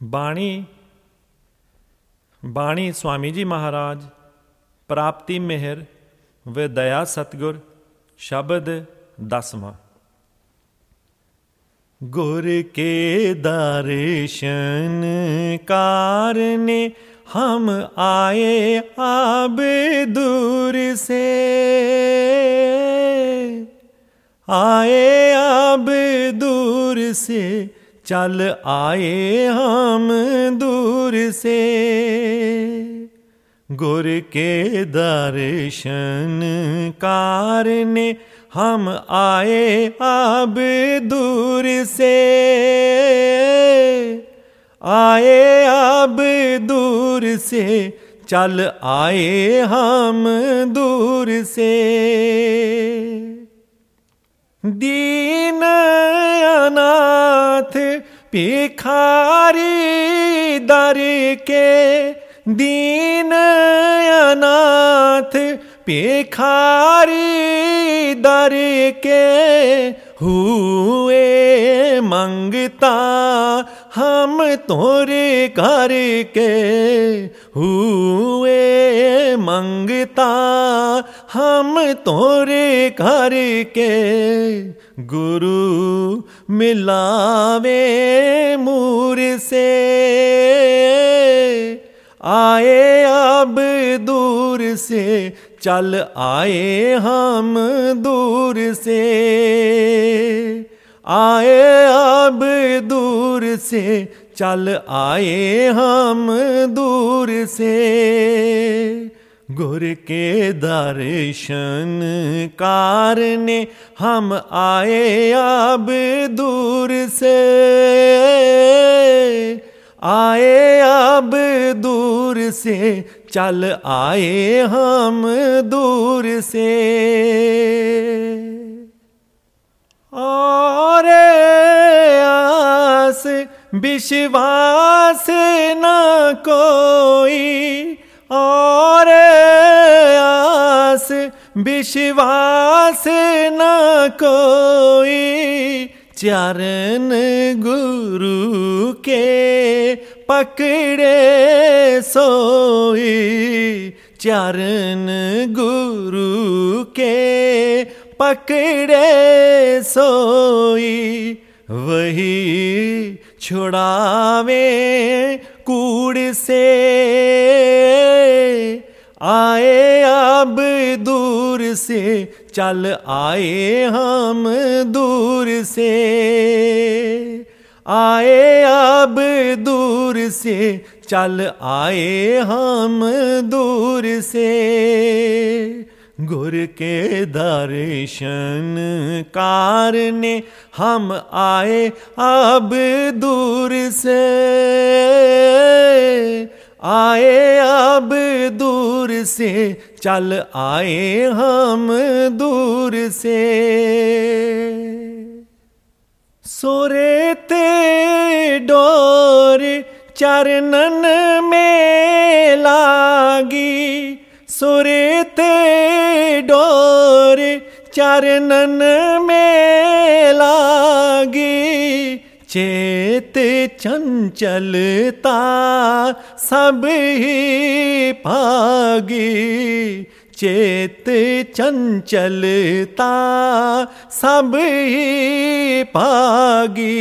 बाणी स्वामी जी महाराज, प्राप्ति मेहर व दया सतगुर, शब्द 10वां। गुर के दर्शन कारने हम आए अब दूर से, आए अब दूर से, चल आए हम दूर से। गुर के दर्शन कारने हम आए अब दूर से, आए अब दूर से, चल आए हम दूर से। दीन अनाथ भिखारी दर के, दीन अनाथ भिखारी दर के, हुए मंगता हम तोरे घर के, हुए मंगता हम तोरे घर के। गुरु मिलावे मूर से, आए अब दूर से, चल आए हम दूर से, आए अब दूर से, चल आए हम दूर से। गुर के दर्शन कारने हम आए अब दूर से, आए अब दूर से, चल आए हम दूर से। और आस विश्वास न कोई, और आस विश्वास न कोई, चरण गुरु के पकड़े सोई, चरण गुरु के पकड़े सोई। वही छुड़ावे कूड़ से, आए अब दूर से, चल आए हम दूर से, आए अब दूर से, चल आए हम दूर से। गुर के दर्शन कारने हम आए अब दूर से, आए अब दूर से, चल आए हम दूर से। सोरेते डोर चरणन में लागी, सोरेते डोर चरणन में लागी, चेत चंचलता सब ही भागी, चेत चंचलता सब ही भागी।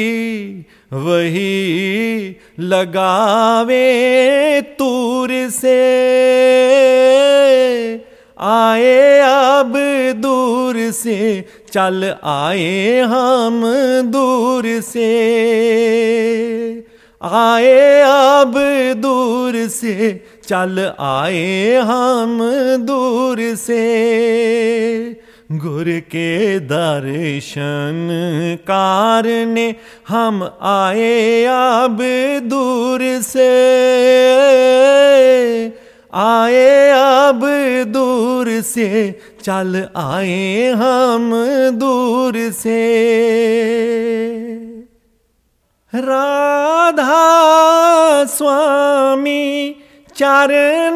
वही लगावे तूर से, आए अब दूर से, चल आए हम दूर से, आए अब दूर से, चल आए हम दूर से। गुर के दर्शन कारने हम आए अब दूर से, आए अब दूर से, चल आए हम दूर से। राधा स्वामी चरण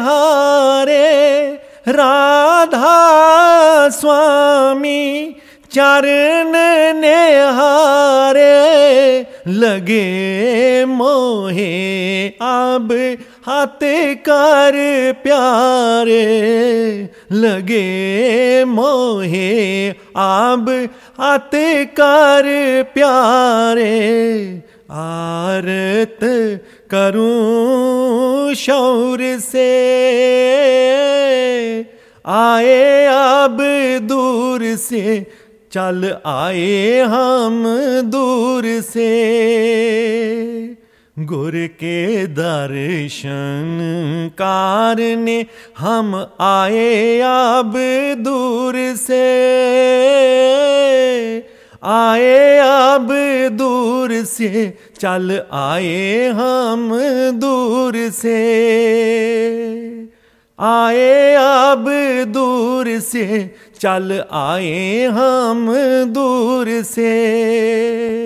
निहारे, राधा स्वामी चरण निहारे लगे मोहे अब हाथ कर प्यारे लगे मोहे अब हाथ कर प्यारे आरत करूं शौर से आए अब दूर से चल आए हम दूर से गुर के दर्शन कारने हम आए अब दूर से आए अब दूर से चल आए हम दूर से आए अब दूर से चल आए हम दूर से।